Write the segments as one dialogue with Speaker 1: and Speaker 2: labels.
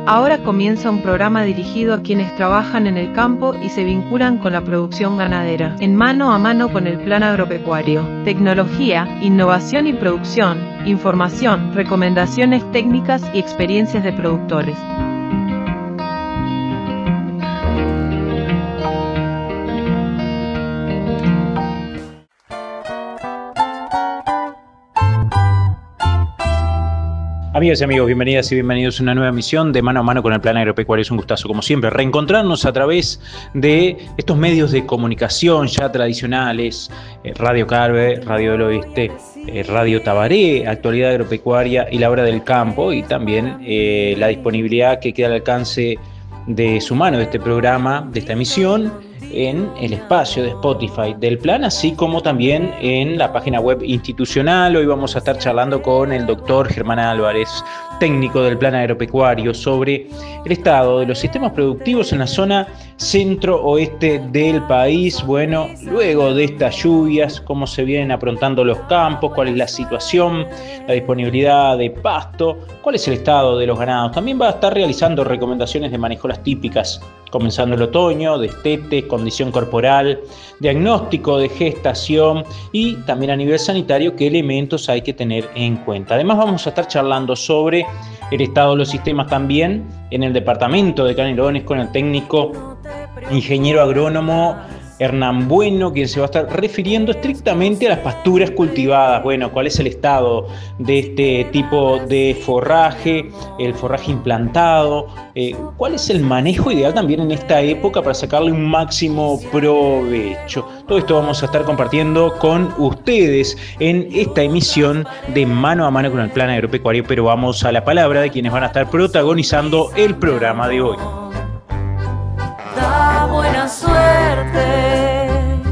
Speaker 1: Ahora comienza un programa dirigido a quienes trabajan en el campo y se vinculan con la producción ganadera, en mano a mano con el plan agropecuario. Tecnología, innovación y producción, información, recomendaciones técnicas y experiencias de productores.
Speaker 2: Amigas y amigos, bienvenidas y bienvenidos a una nueva emisión de Mano a Mano con el Plan Agropecuario. Es un gustazo, como siempre, reencontrarnos a través de estos medios de comunicación ya tradicionales, Radio Carve, Radio del Oeste, Radio Tabaré, Actualidad Agropecuaria y La Hora del Campo, y también la disponibilidad que queda al alcance de su mano de este programa, de esta emisión, en el espacio de Spotify del plan, así como también en la página web institucional. Hoy vamos a estar charlando con el doctor Germán Álvarez, técnico del plan agropecuario, sobre el estado de los sistemas productivos en la zona centro-oeste del país. Bueno, luego de estas lluvias, cómo se vienen aprontando los campos, cuál es la situación, la disponibilidad de pasto, cuál es el estado de los ganados. También va a estar realizando recomendaciones de manejo las típicas, comenzando el otoño, destetes, condición corporal, diagnóstico de gestación y también a nivel sanitario qué elementos hay que tener en cuenta. Además vamos a estar charlando sobre el estado de los sistemas también en el departamento de Canelones con el técnico ingeniero agrónomo Hernán Bueno, quien se va a estar refiriendo estrictamente a las pasturas cultivadas. Bueno, cuál es el estado de este tipo de forraje, el forraje implantado, cuál es el manejo ideal también en esta época para sacarle un máximo provecho. Todo esto vamos a estar compartiendo con ustedes en esta emisión de Mano a Mano con el Plan Agropecuario, pero vamos a la palabra de quienes van a estar protagonizando el programa de hoy.
Speaker 3: Da buena suerte,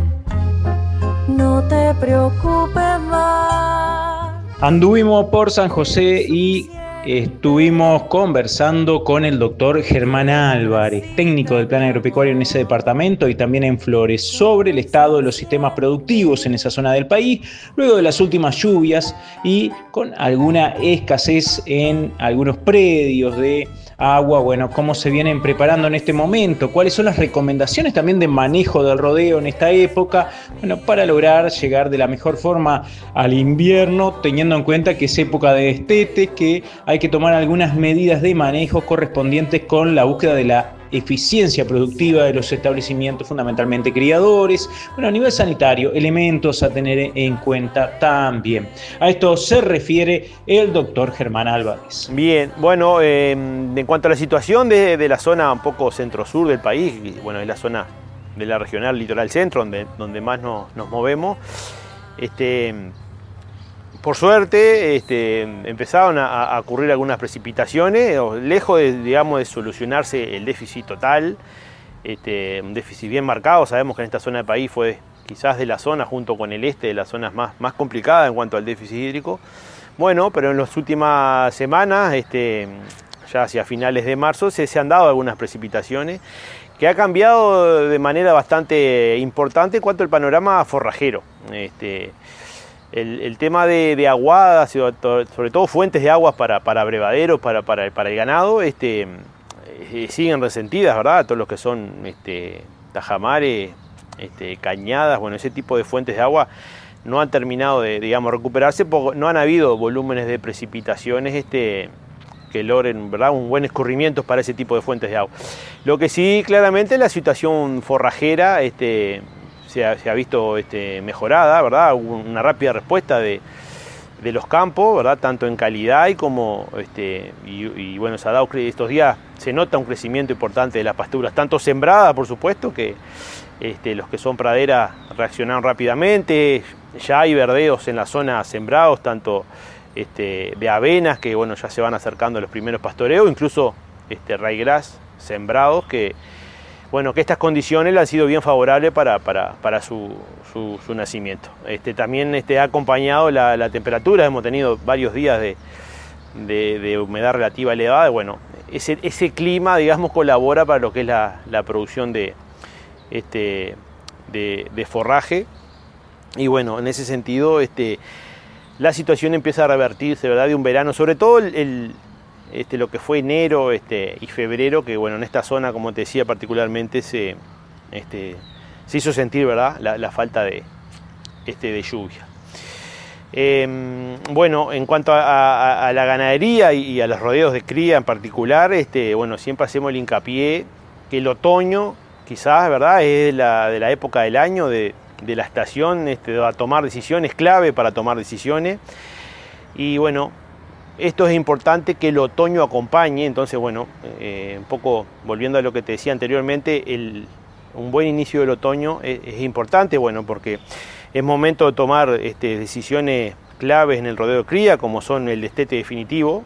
Speaker 3: no te preocupes más.
Speaker 2: Anduvimos por San José y estuvimos conversando con el doctor Germán Álvarez, técnico del plan agropecuario en ese departamento y también en Flores, sobre el estado de los sistemas productivos en esa zona del país, luego de las últimas lluvias y con alguna escasez en algunos predios de agua. Bueno, cómo se vienen preparando en este momento, cuáles son las recomendaciones también de manejo del rodeo en esta época, bueno, para lograr llegar de la mejor forma al invierno, teniendo en cuenta que es época de destete, que hay que tomar algunas medidas de manejo correspondientes con la búsqueda de la eficiencia productiva de los establecimientos, fundamentalmente criadores. Bueno, a nivel sanitario, elementos a tener en cuenta también. A esto se refiere el doctor Germán Álvarez.
Speaker 4: Bien, bueno, en cuanto a la situación de la zona un poco centro-sur del país, bueno, es la zona de la regional litoral centro, donde más nos movemos, por suerte empezaron a ocurrir algunas precipitaciones, lejos de solucionarse el déficit total, un déficit bien marcado. Sabemos que en esta zona del país fue quizás de la zona, junto con el este, de las zonas más complicadas en cuanto al déficit hídrico. Bueno, pero en las últimas semanas, ya hacia finales de marzo, se han dado algunas precipitaciones que ha cambiado de manera bastante importante en cuanto al panorama forrajero. El tema de aguadas, sobre todo fuentes de aguas para abrevaderos, para el ganado, siguen resentidas, ¿verdad? Todos los que son tajamares, cañadas, bueno, ese tipo de fuentes de agua no han terminado de, recuperarse, porque no han habido volúmenes de precipitaciones que logren, ¿verdad?, un buen escurrimiento para ese tipo de fuentes de agua. Lo que sí, claramente, la situación forrajera se ha visto mejorada, ¿verdad? Hubo una rápida respuesta de los campos, ¿verdad? Tanto en calidad y como, bueno, se ha dado estos días, se nota un crecimiento importante de las pasturas, tanto sembradas, por supuesto, que los que son praderas reaccionaron rápidamente. Ya hay verdeos en la zona sembrados, tanto de avenas, que bueno, ya se van acercando a los primeros pastoreos, incluso ryegrass sembrados, que bueno, que estas condiciones le han sido bien favorables para su nacimiento. También ha acompañado la temperatura. Hemos tenido varios días de humedad relativa elevada. Bueno, ese clima, digamos, colabora para lo que es la producción de forraje. Y bueno, en ese sentido, la situación empieza a revertirse, ¿verdad?, de un verano, sobre todo lo que fue enero y febrero, que bueno, en esta zona, como te decía, particularmente se hizo sentir, ¿verdad?, la falta de lluvia. Bueno, en cuanto a la ganadería y a los rodeos de cría en particular, bueno, siempre hacemos el hincapié que el otoño, quizás, ¿verdad?, es de la época del año, de la estación, a tomar decisiones, clave para tomar decisiones. Y bueno, esto es importante que el otoño acompañe. Entonces, bueno, un poco volviendo a lo que te decía anteriormente, un buen inicio del otoño es importante, bueno, porque es momento de tomar decisiones claves en el rodeo de cría, como son el destete definitivo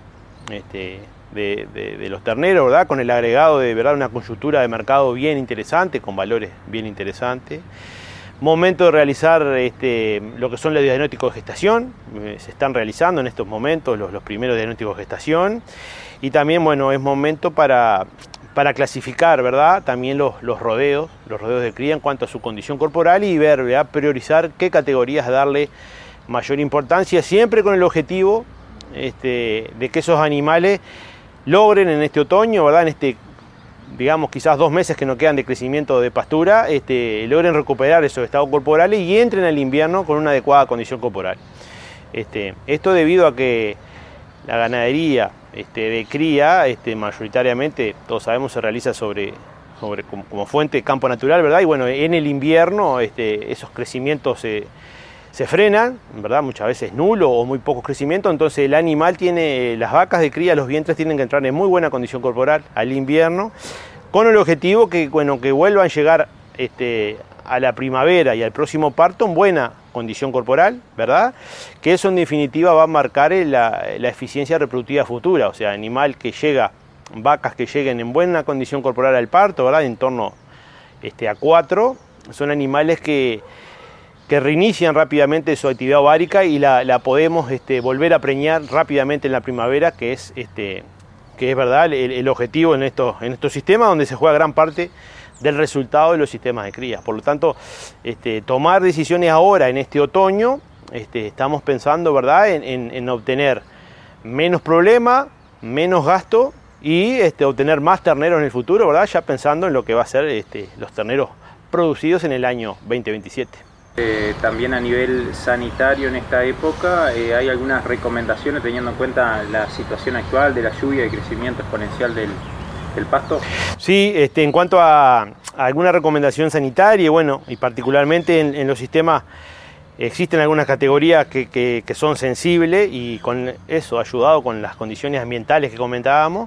Speaker 4: de los terneros, ¿verdad?, con el agregado de, ¿verdad?, una coyuntura de mercado bien interesante, con valores bien interesantes. Momento de realizar lo que son los diagnósticos de gestación. Se están realizando en estos momentos los primeros diagnósticos de gestación. Y también, bueno, es momento para clasificar, ¿verdad?, también los rodeos de cría en cuanto a su condición corporal y ver, ¿verdad?, priorizar qué categorías darle mayor importancia, siempre con el objetivo de que esos animales logren en este otoño, ¿verdad?, digamos, quizás 2 meses que no quedan de crecimiento de pastura, logren recuperar esos estados corporales y entren al invierno con una adecuada condición corporal. Esto debido a que la ganadería de cría, mayoritariamente, todos sabemos, se realiza como fuente de campo natural, ¿verdad? Y bueno, en el invierno esos crecimientos se frenan, ¿verdad?, muchas veces nulo o muy pocos crecimientos. Entonces el animal las vacas de cría, los vientres tienen que entrar en muy buena condición corporal al invierno, con el objetivo que vuelvan a llegar a la primavera y al próximo parto en buena condición corporal, ¿verdad?, que eso en definitiva va a marcar la eficiencia reproductiva futura. O sea, vacas que lleguen en buena condición corporal al parto, ¿verdad?, en torno a 4, son animales que reinician rápidamente su actividad ovárica y la podemos volver a preñar rápidamente en la primavera, que es verdad el objetivo en estos sistemas, donde se juega gran parte del resultado de los sistemas de cría. Por lo tanto, tomar decisiones ahora en este otoño, estamos pensando, ¿verdad?, en obtener menos problema, menos gasto y obtener más terneros en el futuro, ¿verdad?, ya pensando en lo que va a ser los terneros producidos en el año 2027.
Speaker 2: También a nivel sanitario en esta época, ¿hay algunas recomendaciones teniendo en cuenta la situación actual de la lluvia y crecimiento exponencial del pasto?
Speaker 4: Sí, en cuanto a alguna recomendación sanitaria, bueno, y particularmente en los sistemas, existen algunas categorías que son sensibles y con eso, ayudado con las condiciones ambientales que comentábamos,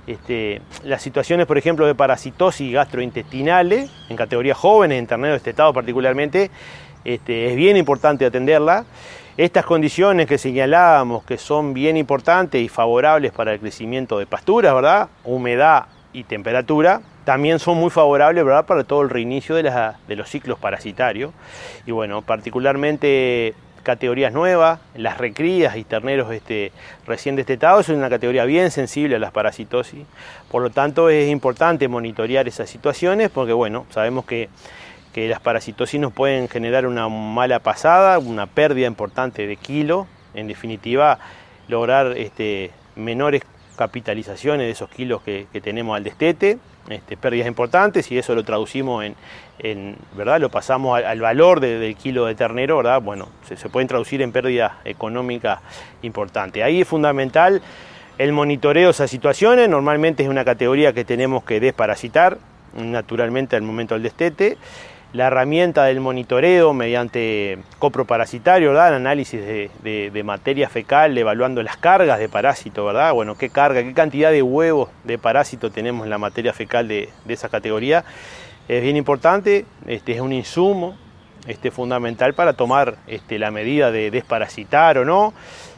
Speaker 4: las situaciones, por ejemplo, de parasitosis gastrointestinales en categorías jóvenes, en terneros destetados particularmente, es bien importante atenderla. Estas condiciones que señalábamos, que son bien importantes y favorables para el crecimiento de pasturas, ¿verdad?, humedad y temperatura, también son muy favorables, ¿verdad?, para todo el reinicio de los ciclos parasitarios. Y bueno, particularmente categorías nuevas, las recrías y terneros recién destetados, es una categoría bien sensible a las parasitosis. Por lo tanto, es importante monitorear esas situaciones porque, bueno, sabemos que las parasitosis nos pueden generar una mala pasada, una pérdida importante de kilo, en definitiva, lograr menores capitalizaciones de esos kilos que tenemos al destete, pérdidas importantes, y eso lo traducimos ¿verdad?, lo pasamos al valor del kilo de ternero, ¿verdad? Bueno, se pueden traducir en pérdidas económicas importantes. Ahí es fundamental el monitoreo de esas situaciones. Normalmente es una categoría que tenemos que desparasitar naturalmente al momento del destete. La herramienta del monitoreo mediante coproparasitario, ¿verdad?, el análisis de materia fecal, evaluando las cargas de parásito, ¿verdad? Bueno, qué cantidad de huevos de parásito tenemos en la materia fecal de esa categoría, es bien importante. Es un insumo fundamental para tomar la medida de desparasitar o no,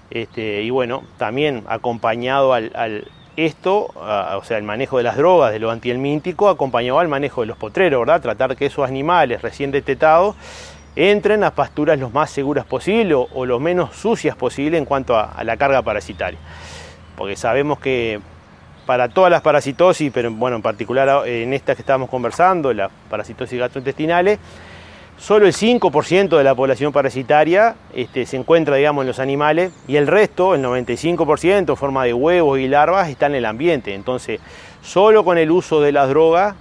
Speaker 4: y bueno, también acompañado o sea, el manejo de las drogas, de lo antihelmíntico, acompañado al manejo de los potreros, ¿verdad? Tratar que esos animales recién destetados entren a pasturas lo más seguras posible o lo menos sucias posible en cuanto a la carga parasitaria. Porque sabemos que para todas las parasitosis, pero bueno, en particular en esta que estábamos conversando, las parasitosis gastrointestinales, solo el 5% de la población parasitaria se encuentra, digamos, en los animales, y el resto, el 95%, en forma de huevos y larvas, está en el ambiente. Entonces, solo con el uso de las drogas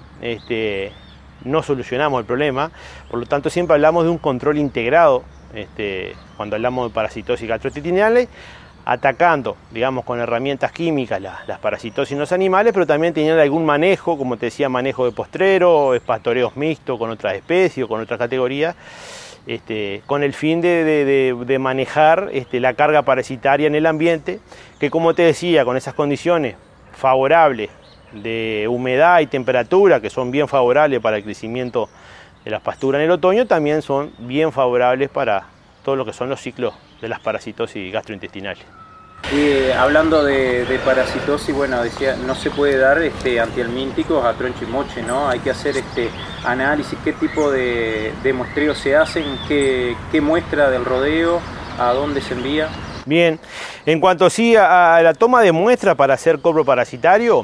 Speaker 4: no solucionamos el problema. Por lo tanto, siempre hablamos de un control integrado cuando hablamos de parasitosis gastrointestinales, atacando, digamos, con herramientas químicas las parasitosis en los animales, pero también teniendo algún manejo, como te decía, manejo de postrero, pastoreos mixtos con otras especies o con otras categorías, con el fin de manejar la carga parasitaria en el ambiente, que, como te decía, con esas condiciones favorables de humedad y temperatura, que son bien favorables para el crecimiento de las pasturas en el otoño, también son bien favorables para todo lo que son los ciclos de las parasitosis gastrointestinales.
Speaker 2: Hablando de parasitosis, bueno, decía, no se puede dar antihelmínticos a troncho y moche, ¿no? Hay que hacer análisis, qué tipo de muestreo se hacen, qué muestra del rodeo, a dónde se envía.
Speaker 4: Bien, en cuanto sí a la toma de muestra para hacer cobro parasitario,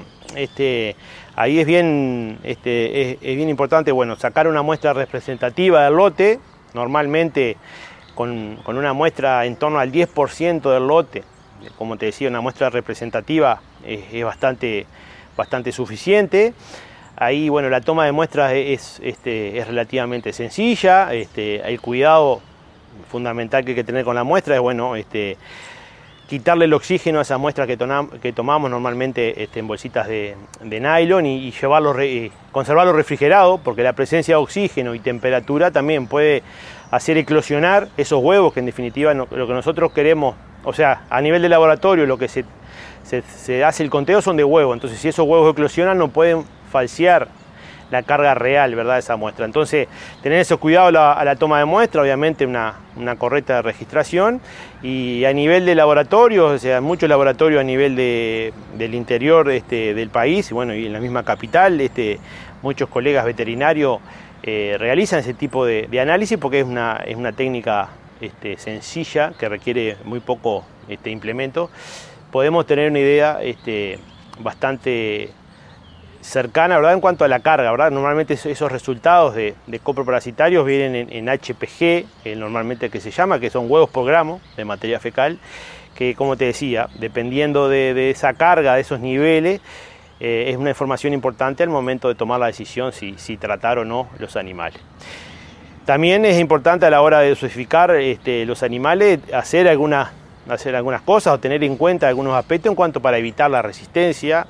Speaker 4: ahí es bien importante, bueno, sacar una muestra representativa del lote, normalmente con una muestra en torno al 10% del lote. Como te decía, una muestra representativa es bastante suficiente. Ahí, bueno, la toma de muestras es relativamente sencilla. El cuidado fundamental que hay que tener con la muestra es, bueno, quitarle el oxígeno a esas muestras que tomamos normalmente en bolsitas de nylon y conservarlo refrigerado, porque la presencia de oxígeno y temperatura también puede hacer eclosionar esos huevos, que en definitiva lo que nosotros queremos, o sea, a nivel de laboratorio lo que se hace el conteo son de huevos. Entonces, si esos huevos eclosionan, no pueden falsear la carga real, ¿verdad?, de esa muestra. Entonces, tener esos cuidados a la toma de muestra, obviamente una correcta registración, y a nivel de laboratorios, o sea, muchos laboratorios a nivel del interior del país, y bueno, y en la misma capital, muchos colegas veterinarios realizan ese tipo de análisis, porque es una técnica sencilla, que requiere muy poco implemento. Podemos tener una idea bastante cercana, ¿verdad?, en cuanto a la carga, ¿verdad? Normalmente esos resultados de coproparasitarios vienen en HPG, normalmente que se llama, que son huevos por gramo de materia fecal, que, como te decía, dependiendo de esa carga, de esos niveles, es una información importante al momento de tomar la decisión si tratar o no los animales. También es importante a la hora de dosificar los animales hacer algunas cosas o tener en cuenta algunos aspectos en cuanto para evitar la resistencia.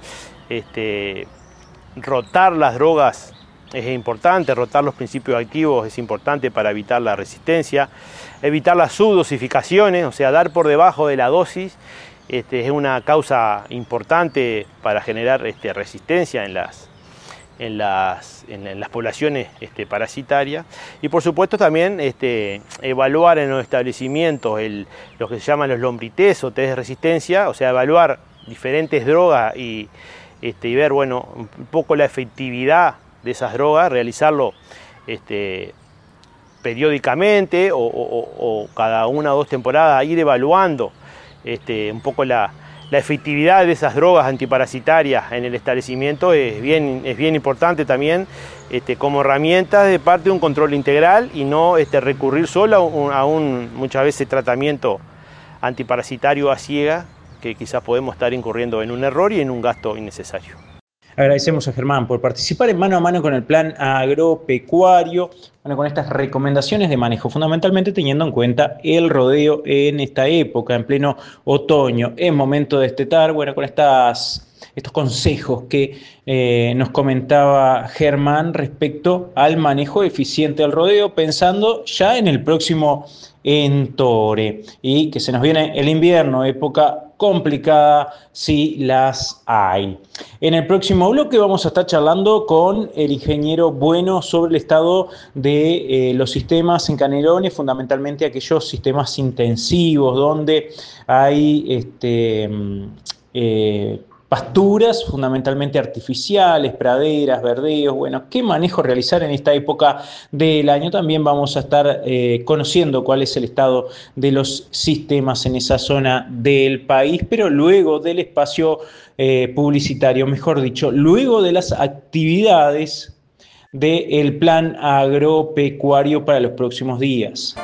Speaker 4: Rotar las drogas es importante, rotar los principios activos es importante para evitar la resistencia, evitar las subdosificaciones, o sea, dar por debajo de la dosis, es una causa importante para generar resistencia en las poblaciones parasitarias. Y por supuesto también evaluar en los establecimientos lo que se llaman los lombrites o test de resistencia, o sea, evaluar diferentes drogas y ver, bueno, un poco la efectividad de esas drogas, realizarlo periódicamente o cada 1 o 2 temporadas, ir evaluando un poco la efectividad de esas drogas antiparasitarias en el establecimiento. Es bien importante también como herramienta de parte de un control integral, y no recurrir solo a un muchas veces tratamiento antiparasitario a ciega, que quizás podemos estar incurriendo en un error y en un gasto innecesario.
Speaker 2: Agradecemos a Germán por participar en Mano a Mano con el Plan Agropecuario, bueno, con estas recomendaciones de manejo, fundamentalmente teniendo en cuenta el rodeo en esta época, en pleno otoño. Es momento de destetar, bueno, con estos consejos que nos comentaba Germán respecto al manejo eficiente del rodeo, pensando ya en el próximo entore, y que se nos viene el invierno, época complicada si las hay. En el próximo bloque vamos a estar charlando con el ingeniero Bueno sobre el estado de los sistemas en Canelones, fundamentalmente aquellos sistemas intensivos donde hay pasturas fundamentalmente artificiales, praderas, verdeos. Bueno, ¿qué manejo realizar en esta época del año? También vamos a estar conociendo cuál es el estado de los sistemas en esa zona del país, pero luego del espacio publicitario, mejor dicho, luego de las actividades del plan agropecuario para los próximos días.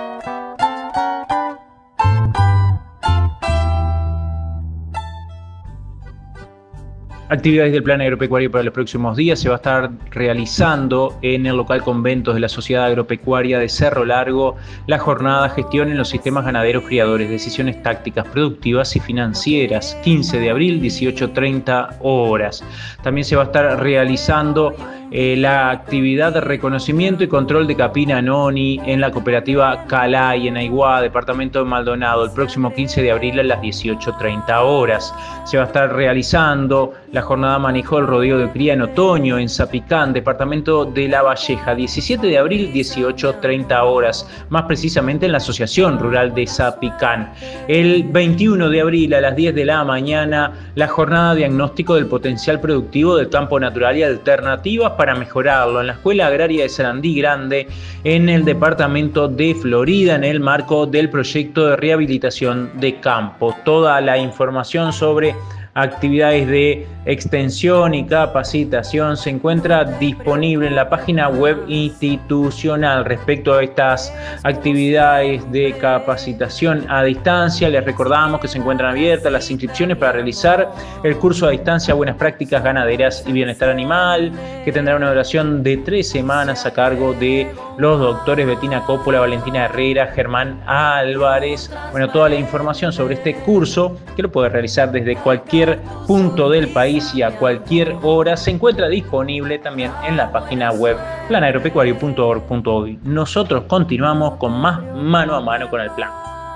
Speaker 2: Actividades del plan agropecuario para los próximos días se va a estar realizando en el local Conventos de la Sociedad Agropecuaria de Cerro Largo la jornada Gestión en los sistemas ganaderos criadores, decisiones tácticas, productivas y financieras, 15 de abril, 18:30 horas. También se va a estar realizando la actividad de reconocimiento y control de capina noni en la cooperativa Calay en Aiguá, departamento de Maldonado, el próximo 15 de abril a las 18:30 horas. Se va a estar realizando la jornada manejo del rodeo de cría en otoño en Zapicán, departamento de La Valleja, 17 de abril, 18:30 horas, más precisamente en la Asociación Rural de Zapicán. El 21 de abril a las 10 de la mañana, la jornada diagnóstico del potencial productivo del campo natural y alternativas para mejorarlo en la Escuela Agraria de Sarandí Grande, en el departamento de Florida, en el marco del proyecto de rehabilitación de campo. Toda la información sobre actividades de extensión y capacitación se encuentra disponible en la página web institucional. Respecto a estas actividades de capacitación a distancia, les recordamos que se encuentran abiertas las inscripciones para realizar el curso a distancia Buenas Prácticas Ganaderas y Bienestar Animal, que tendrá una duración de 3 semanas a cargo de los doctores Betina Coppola, Valentina Herrera, Germán Álvarez. Bueno, toda la información sobre este curso, que lo puede realizar desde cualquier punto del país y a cualquier hora, se encuentra disponible también en la página web planagropecuario.org.uy. Nosotros continuamos con más Mano a Mano con el Plan.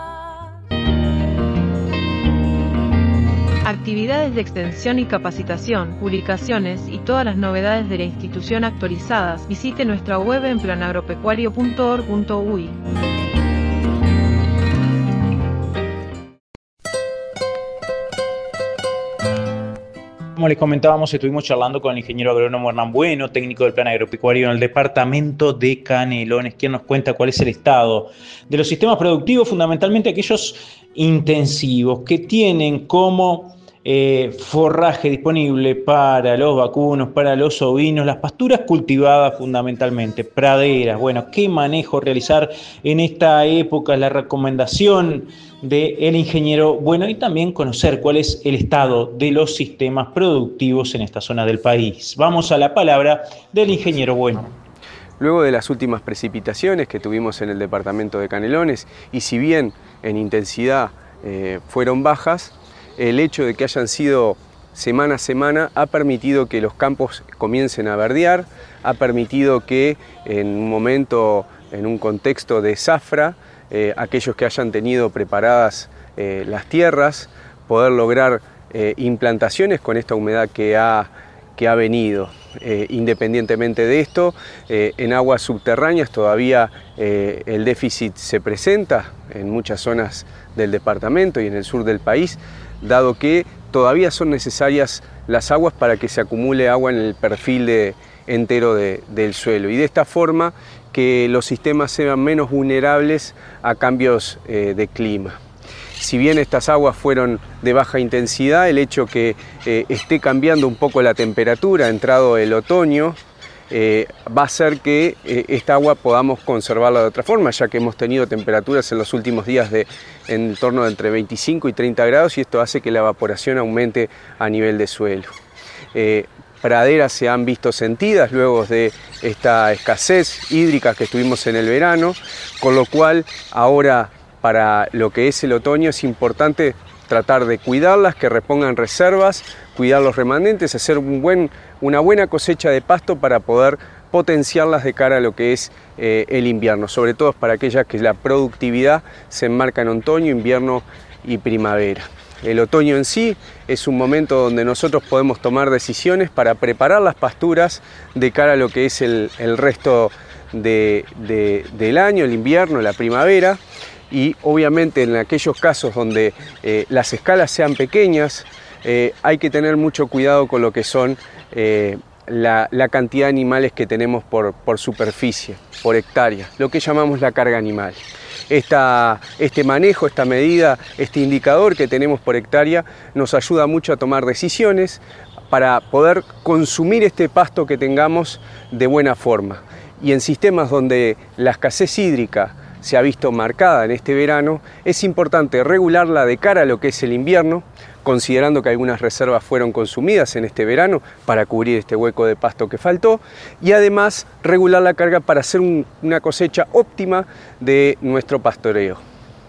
Speaker 1: Actividades de extensión y capacitación, publicaciones y todas las novedades de la institución actualizadas, visite nuestra web en planagropecuario.org.uy.
Speaker 2: Como les comentábamos, estuvimos charlando con el ingeniero agrónomo Hernán Bueno, técnico del plan agropecuario en el departamento de Canelones, quien nos cuenta cuál es el estado de los sistemas productivos, fundamentalmente aquellos intensivos que tienen como forraje disponible para los vacunos, para los ovinos, las pasturas cultivadas fundamentalmente, praderas. Bueno, ¿qué manejo realizar en esta época? La recomendación del ingeniero Bueno, y también conocer cuál es el estado de los sistemas productivos en esta zona del país. Vamos a la palabra del ingeniero Bueno.
Speaker 5: Luego de las últimas precipitaciones que tuvimos en el departamento de Canelones, y si bien en intensidad fueron bajas, el hecho de que hayan sido semana a semana ha permitido que los campos comiencen a verdear, ha permitido que en un momento, en un contexto de zafra, aquellos que hayan tenido preparadas las tierras, poder lograr implantaciones con esta humedad que ha venido. Independientemente de esto, en aguas subterráneas todavía el déficit se presenta en muchas zonas del departamento y en el sur del país, dado que todavía son necesarias las aguas para que se acumule agua en el perfil entero del suelo, y de esta forma que los sistemas sean menos vulnerables a cambios de clima. Si bien estas aguas fueron de baja intensidad, el hecho que esté cambiando un poco la temperatura entrado el otoño va a hacer que esta agua podamos conservarla de otra forma, ya que hemos tenido temperaturas en los últimos días en torno de entre 25 y 30 grados, y esto hace que la evaporación aumente a nivel de suelo. Praderas se han visto sentidas luego de esta escasez hídrica que tuvimos en el verano, con lo cual ahora para lo que es el otoño es importante tratar de cuidarlas, que repongan reservas, cuidar los remanentes, hacer una buena cosecha de pasto para poder potenciarlas de cara a lo que es el invierno, sobre todo para aquellas que la productividad se enmarca en otoño, invierno y primavera. El otoño en sí es un momento donde nosotros podemos tomar decisiones para preparar las pasturas de cara a lo que es el resto del año, el invierno, la primavera. Y obviamente en aquellos casos donde las escalas sean pequeñas, hay que tener mucho cuidado con lo que son la cantidad de animales que tenemos por superficie, por hectárea, lo que llamamos la carga animal. Este manejo, esta medida, este indicador que tenemos por hectárea nos ayuda mucho a tomar decisiones, para poder consumir este pasto que tengamos de buena forma. Y en sistemas donde la escasez hídrica se ha visto marcada en este verano, es importante regularla de cara a lo que es el invierno, considerando que algunas reservas fueron consumidas en este verano para cubrir este hueco de pasto que faltó, y además regular la carga para hacer una cosecha óptima de nuestro pastoreo.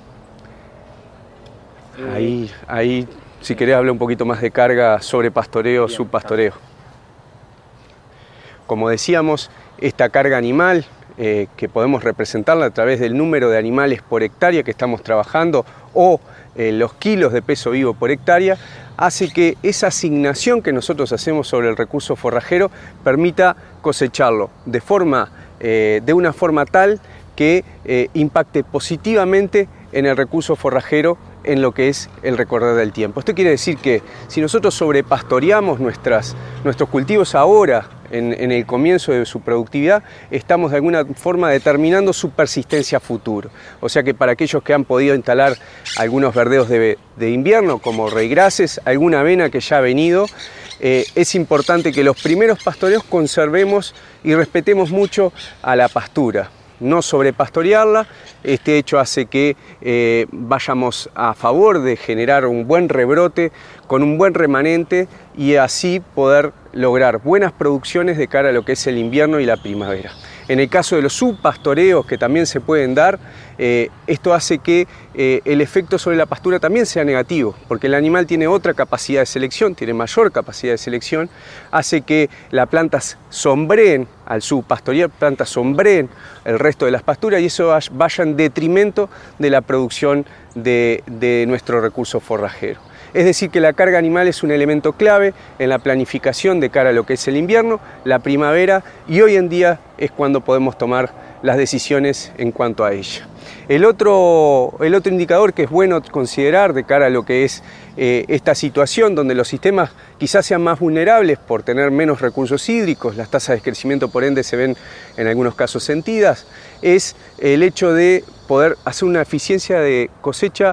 Speaker 5: Ahí, si querés, hablar un poquito más de carga sobre pastoreo, subpastoreo. Como decíamos, esta carga animal, que podemos representarla a través del número de animales por hectárea que estamos trabajando o los kilos de peso vivo por hectárea, hace que esa asignación que nosotros hacemos sobre el recurso forrajero permita cosecharlo de una forma tal que impacte positivamente en el recurso forrajero en lo que es el recorrer del tiempo. Esto quiere decir que si nosotros sobrepastoreamos nuestros cultivos ahora, en el comienzo de su productividad, estamos de alguna forma determinando su persistencia a futuro. O sea que para aquellos que han podido instalar algunos verdeos de invierno, como raigrases, alguna avena que ya ha venido, es importante que los primeros pastoreos conservemos y respetemos mucho a la pastura. No sobrepastorearla. Este hecho hace que vayamos a favor de generar un buen rebrote con un buen remanente y así poder lograr buenas producciones de cara a lo que es el invierno y la primavera. En el caso de los subpastoreos que también se pueden dar, esto hace que el efecto sobre la pastura también sea negativo, porque el animal tiene otra capacidad de selección, tiene mayor capacidad de selección, hace que las plantas sombreen, al subpastorear, plantas sombreen el resto de las pasturas y eso vaya en detrimento de la producción de nuestro recurso forrajero. Es decir, que la carga animal es un elemento clave en la planificación de cara a lo que es el invierno, la primavera, y hoy en día es cuando podemos tomar las decisiones en cuanto a ella. El otro indicador que es bueno considerar de cara a lo que es esta situación donde los sistemas quizás sean más vulnerables por tener menos recursos hídricos, las tasas de crecimiento por ende se ven en algunos casos sentidas, es el hecho de poder hacer una eficiencia de cosecha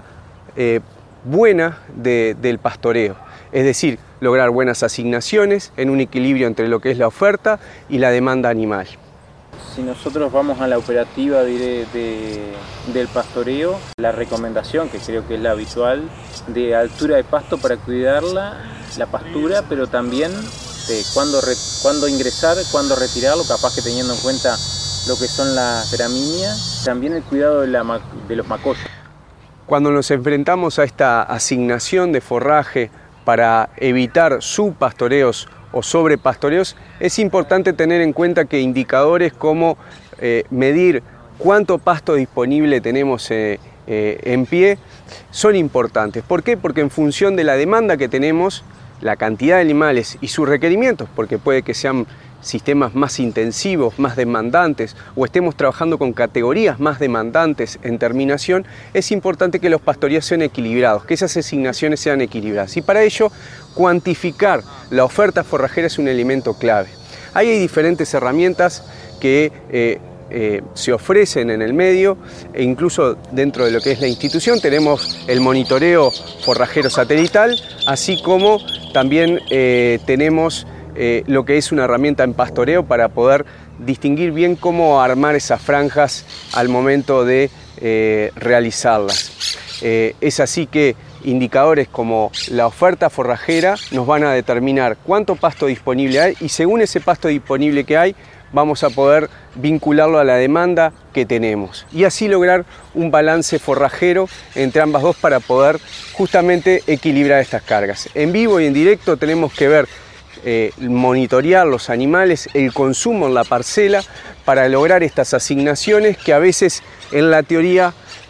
Speaker 5: buena del pastoreo, es decir, lograr buenas asignaciones en un equilibrio entre lo que es la oferta y la demanda animal.
Speaker 6: Si nosotros vamos a la operativa del pastoreo, la recomendación, que creo que es la habitual, de altura de pasto para cuidarla, la pastura, pero también de cuándo ingresar, cuándo retirarlo, capaz que teniendo en cuenta lo que son las gramíneas, también el cuidado de los macollos.
Speaker 5: Cuando nos enfrentamos a esta asignación de forraje para evitar subpastoreos o sobrepastoreos, es importante tener en cuenta que indicadores como medir cuánto pasto disponible tenemos en pie son importantes. ¿Por qué? Porque en función de la demanda que tenemos, la cantidad de animales y sus requerimientos, porque puede que sean sistemas más intensivos, más demandantes, o estemos trabajando con categorías más demandantes en terminación, es importante que los pastoreos sean equilibrados, que esas asignaciones sean equilibradas. Y para ello, cuantificar la oferta forrajera es un elemento clave. Ahí hay diferentes herramientas que se ofrecen en el medio e incluso dentro de lo que es la institución tenemos el monitoreo forrajero satelital, así como también tenemos lo que es una herramienta en pastoreo para poder distinguir bien cómo armar esas franjas al momento de realizarlas. Es así que indicadores como la oferta forrajera nos van a determinar cuánto pasto disponible hay y según ese pasto disponible que hay vamos a poder vincularlo a la demanda que tenemos y así lograr un balance forrajero entre ambas dos para poder justamente equilibrar estas cargas. En vivo y en directo tenemos que ver monitorear los animales, el consumo en la parcela para lograr estas asignaciones que a veces en la teoría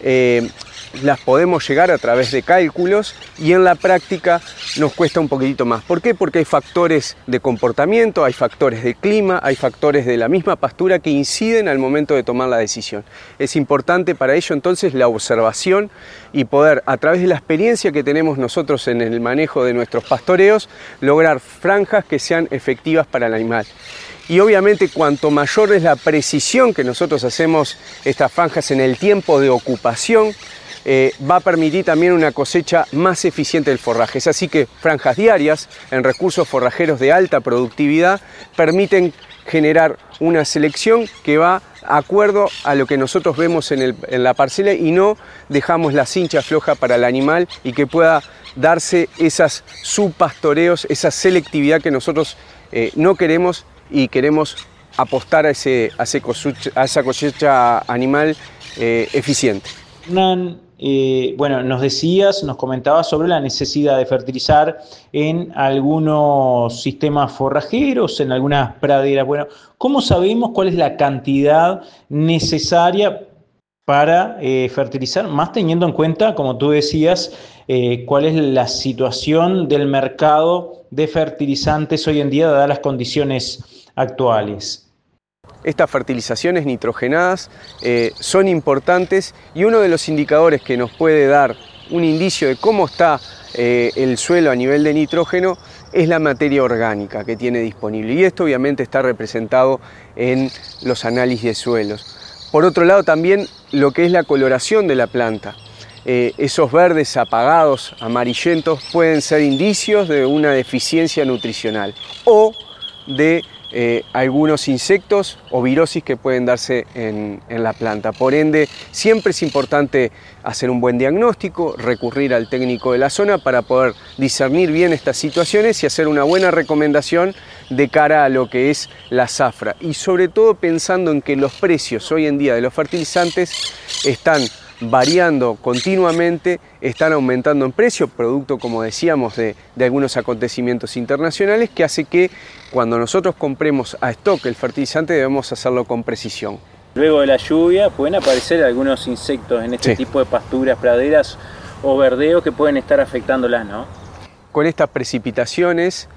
Speaker 5: las podemos llegar a través de cálculos y en la práctica nos cuesta un poquitito más. ¿Por qué? Porque hay factores de comportamiento, hay factores de clima, hay factores de la misma pastura que inciden al momento de tomar la decisión. Es importante para ello entonces la observación y poder a través de la experiencia que tenemos nosotros en el manejo de nuestros pastoreos lograr franjas que sean efectivas para el animal. Y obviamente cuanto mayor es la precisión que nosotros hacemos estas franjas en el tiempo de ocupación, va a permitir también una cosecha más eficiente del forraje. Es así que franjas diarias en recursos forrajeros de alta productividad permiten generar una selección que va de acuerdo a lo que nosotros vemos en la parcela y no dejamos la cincha floja para el animal y que pueda darse esas subpastoreos, esa selectividad que nosotros no queremos y queremos apostar a esa cosecha animal eficiente.
Speaker 2: Hernán, bueno, nos comentabas sobre la necesidad de fertilizar en algunos sistemas forrajeros, en algunas praderas. Bueno, ¿cómo sabemos cuál es la cantidad necesaria para fertilizar? Más teniendo en cuenta, como tú decías, cuál es la situación del mercado de fertilizantes hoy en día, dadas las condiciones actuales.
Speaker 5: Estas fertilizaciones nitrogenadas son importantes y uno de los indicadores que nos puede dar un indicio de cómo está el suelo a nivel de nitrógeno es la materia orgánica que tiene disponible, y esto obviamente está representado en los análisis de suelos. Por otro lado, también lo que es la coloración de la planta. Esos verdes apagados, amarillentos, pueden ser indicios de una deficiencia nutricional o de algunos insectos o virosis que pueden darse en la planta. Por ende, siempre es importante hacer un buen diagnóstico, recurrir al técnico de la zona para poder discernir bien estas situaciones y hacer una buena recomendación de cara a lo que es la zafra. Y sobre todo pensando en que los precios hoy en día de los fertilizantes están variando continuamente, están aumentando en precio, producto, como decíamos, de algunos acontecimientos internacionales, que hace que cuando nosotros compremos a stock el fertilizante debemos hacerlo con precisión.
Speaker 6: Luego de la lluvia pueden aparecer algunos insectos en este tipo de pasturas, praderas o verdeos que pueden estar afectándolas, ¿no?
Speaker 5: Con estas precipitaciones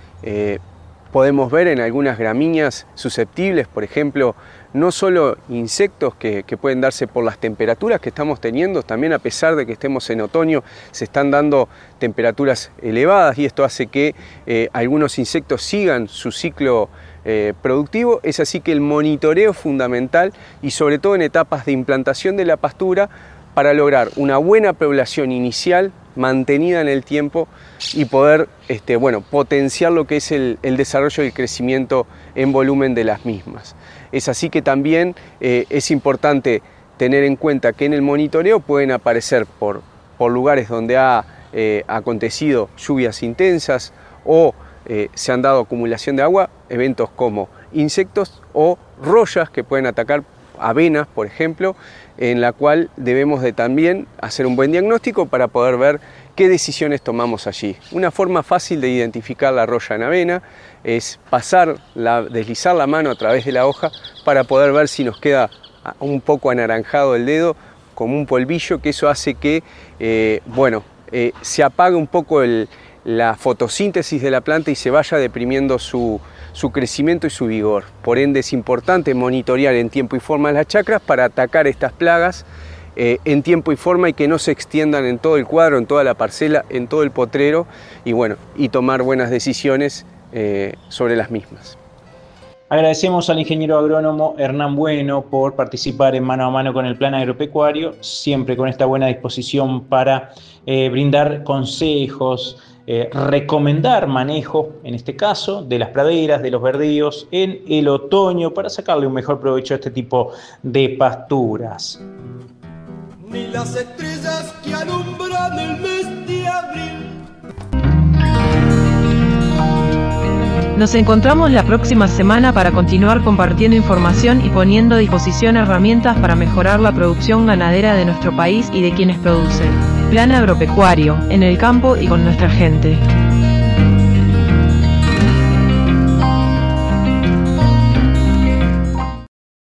Speaker 5: podemos ver en algunas gramíneas susceptibles, por ejemplo, no solo insectos que pueden darse por las temperaturas que estamos teniendo, también a pesar de que estemos en otoño, se están dando temperaturas elevadas y esto hace que algunos insectos sigan su ciclo productivo. Es así que el monitoreo es fundamental y sobre todo en etapas de implantación de la pastura para lograr una buena población inicial mantenida en el tiempo y poder potenciar lo que es el desarrollo y el crecimiento en volumen de las mismas. Es así que también es importante tener en cuenta que en el monitoreo pueden aparecer por lugares donde ha acontecido lluvias intensas o se han dado acumulación de agua, eventos como insectos o rollas que pueden atacar avenas, por ejemplo, en la cual debemos de también hacer un buen diagnóstico para poder ver qué decisiones tomamos allí. Una forma fácil de identificar la roya en avena es deslizar la mano a través de la hoja para poder ver si nos queda un poco anaranjado el dedo, como un polvillo, que eso hace que se apague un poco la fotosíntesis de la planta y se vaya deprimiendo su crecimiento y su vigor. Por ende es importante monitorear en tiempo y forma las chacras para atacar estas plagas en tiempo y forma y que no se extiendan en todo el cuadro, en toda la parcela, en todo el potrero y tomar buenas decisiones sobre las mismas.
Speaker 2: Agradecemos al ingeniero agrónomo Hernán Bueno por participar en Mano a Mano con el Plan Agropecuario, siempre con esta buena disposición para brindar consejos, recomendar manejo, en este caso, de las praderas, de los verdíos en el otoño para sacarle un mejor provecho a este tipo de pasturas.
Speaker 7: Ni las estrellas que alumbran el mes de abril.
Speaker 1: Nos encontramos la próxima semana para continuar compartiendo información y poniendo a disposición herramientas para mejorar la producción ganadera de nuestro país y de quienes producen. Plan Agropecuario, en el campo y con nuestra gente.